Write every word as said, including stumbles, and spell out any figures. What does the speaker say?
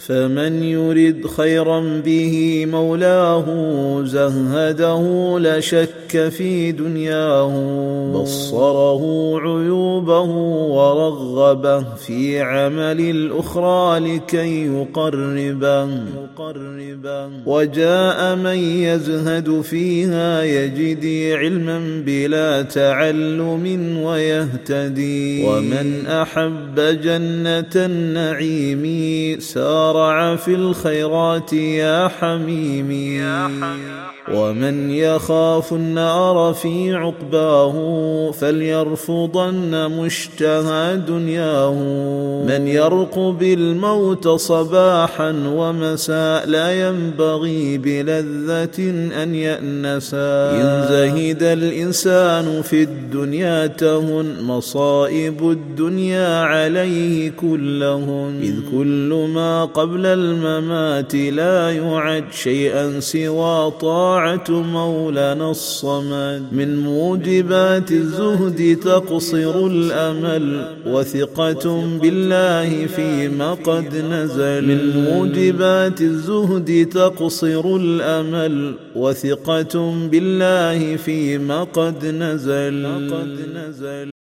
فمن يرد خيرا به مولاه زهده لا شك في دنياه، بصره عيوبه ورغبه في عمل الأخرى لكي يقربه. وجاء من يزهد فيها يجد علما بلا تعلم ويهتدي. ومن أحب جنة النعيم سارع في الخيرات يا حميمي. ومن يخاف النار في عقباه فليرفضن مشتهى دنياه. من يرقب الموت صباحا ومساء لا ينبغي بلذة أن يأنسا. إن زهد الإنسان في الدنيا تهن مصائب الدنيا عليه كلهن. إذ كل ما قبل الممات لا يعد شيئا سوى طاعة مولانا الصمد. من موجبات الزهد تقصر الأمل وثقة بالله فيما قد نزل. من موجبات الزهد تقصر الأمل وثقة بالله فيما قد نزل.